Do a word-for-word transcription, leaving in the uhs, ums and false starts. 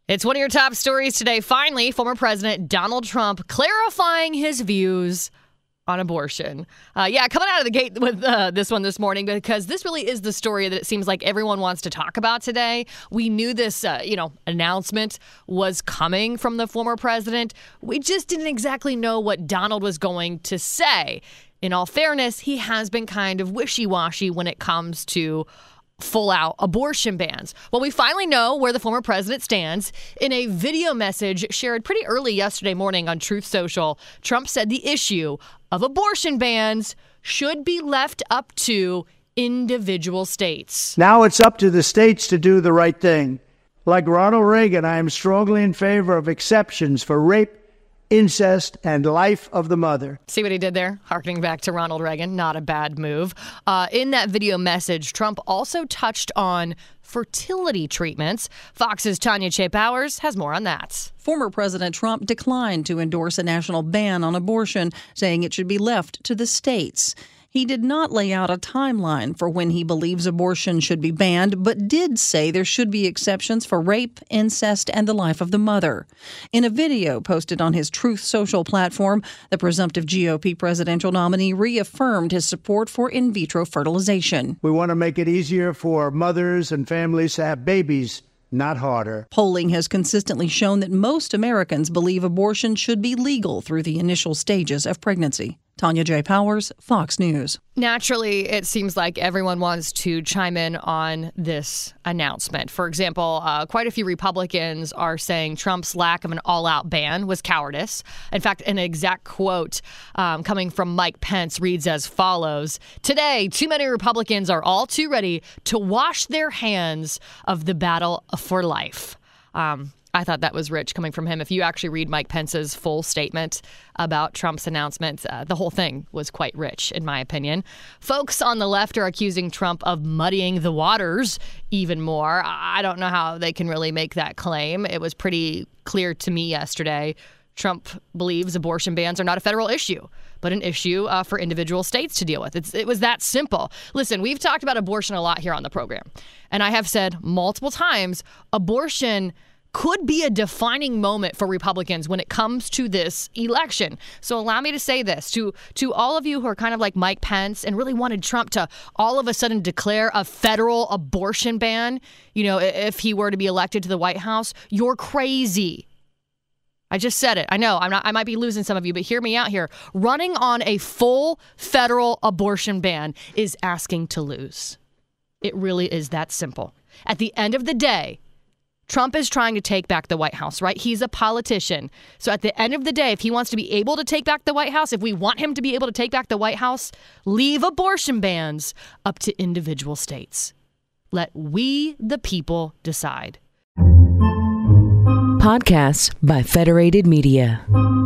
It's one of your top stories today. Finally, former President Donald Trump clarifying his views on abortion. Uh, yeah, coming out of the gate with uh, this one this morning, because this really is the story that it seems like everyone wants to talk about today. We knew this, uh, you know, announcement was coming from the former president. We just didn't exactly know what Donald was going to say. In all fairness, he has been kind of wishy-washy when it comes to full-out abortion bans. Well, we finally know where the former president stands. In a video message shared pretty early yesterday morning on Truth Social, Trump said the issue of abortion bans should be left up to individual states. Now it's up to the states to do the right thing. Like Ronald Reagan, I am strongly in favor of exceptions for rape, incest, and life of the mother. See what he did there? Harkening back to Ronald Reagan. Not a bad move. Uh, in that video message, Trump also touched on fertility treatments. Fox's Tanya Che Powers has more on that. Former President Trump declined to endorse a national ban on abortion, saying it should be left to the states. He did not lay out a timeline for when he believes abortion should be banned, but did say there should be exceptions for rape, incest, and the life of the mother. In a video posted on his Truth Social platform, the presumptive G O P presidential nominee reaffirmed his support for in vitro fertilization. We want to make it easier for mothers and families to have babies, not harder. Polling has consistently shown that most Americans believe abortion should be legal through the initial stages of pregnancy. Tanya J. Powers, Fox News. Naturally, it seems like everyone wants to chime in on this announcement. For example, uh, quite a few Republicans are saying Trump's lack of an all-out ban was cowardice. In fact, an exact quote um, coming from Mike Pence reads as follows: "Today, too many Republicans are all too ready to wash their hands of the battle for life." Um I thought that was rich coming from him. If you actually read Mike Pence's full statement about Trump's announcement, uh, the whole thing was quite rich, in my opinion. Folks on the left are accusing Trump of muddying the waters even more. I don't know how they can really make that claim. It was pretty clear to me yesterday. Trump believes abortion bans are not a federal issue, but an issue uh, for individual states to deal with. It's, it was that simple. Listen, we've talked about abortion a lot here on the program, and I have said multiple times, abortion could be a defining moment for Republicans when it comes to this election. So allow me to say this to to all of you who are kind of like Mike Pence and really wanted Trump to all of a sudden declare a federal abortion ban, you know, if he were to be elected to the White House. You're crazy. I just said it. I know I'm not, I might be losing some of you, but hear me out here. Running on a full federal abortion ban is asking to lose. It really is that simple. At the end of the day, Trump is trying to take back the White House, right? He's a politician. So at the end of the day, if he wants to be able to take back the White House, if we want him to be able to take back the White House, leave abortion bans up to individual states. Let we, the people, decide. Podcasts by Federated Media.